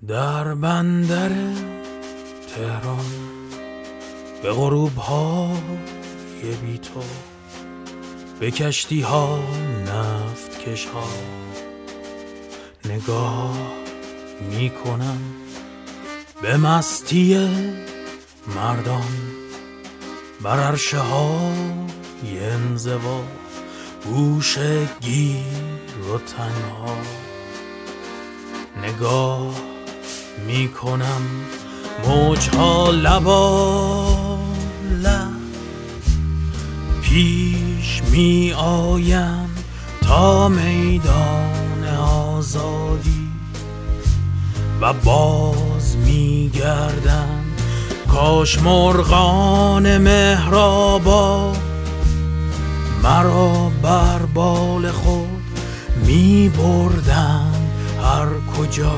در بندر تهران به غروب های بی تو، به کشتی ها نفت کش ها نگاه می کنم، به مستی مردان بر عرشه های انزوا، گوشه گیر و تنها نگاه می کنم. موجها لبا لب پیش می آیم تا میدان آزادی و باز می گردم. کاش مرغان مهربا مرا بر بال خود می بردن، هر کجا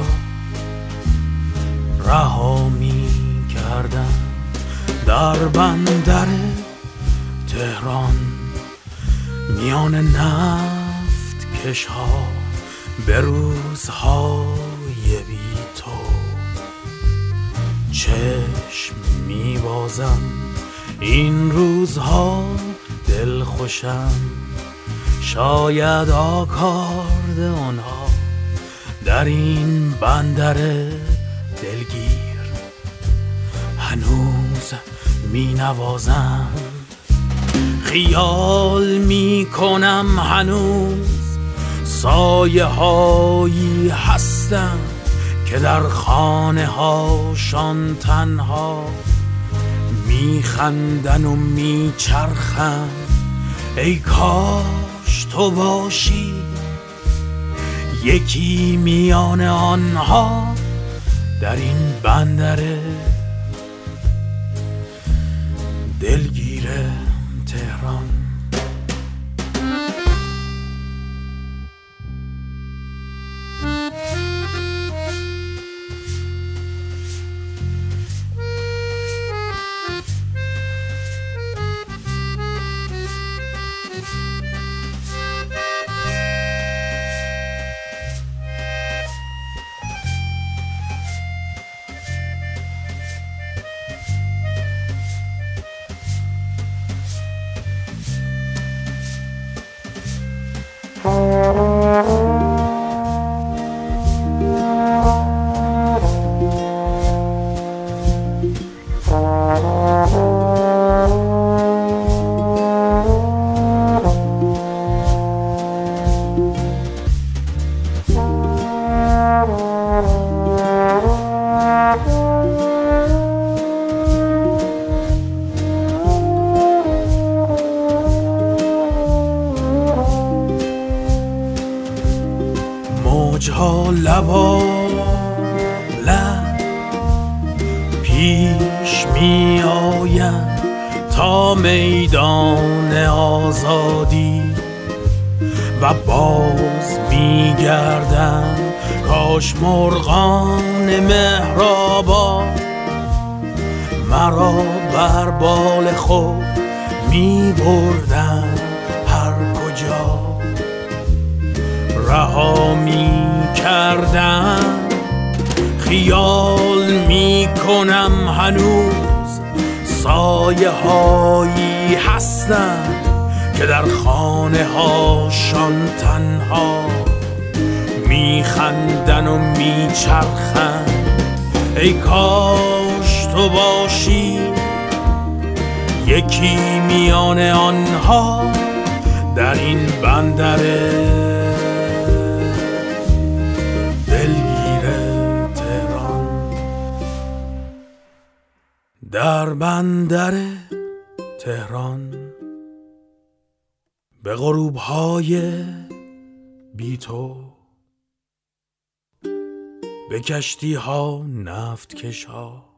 رها می کردن. در بندر تهران میان نفت کش ها به روزهای بی تو چشم می بازم. این روزها دل خوشم، شاید آکاردئون ها در این بندر دلگیر هنوز می نوازم. خیال می کنم هنوز سایه هایی هستم که در خانه هاشان تنها می خندن و می چرخن. ای کاش تو باشی یکی میان آنها در این بندر دلگیر تهران. موجها لبا لب پیش می آیم تا میدان آزادی و باز می گردم. کاش مرغان مهربا مرا بر بال خود می بردن، هر کجا رها می کردم. خیال می کنم هنوز سایه هایی هستند که در خانه هاشان تنها می خندن و می چرخن. ای کاش تو باشی یکی میان آنها در این بندر دلگیر تهران. در بندر تهران به غروب های بی تو، به کشتی ها نفت کش ها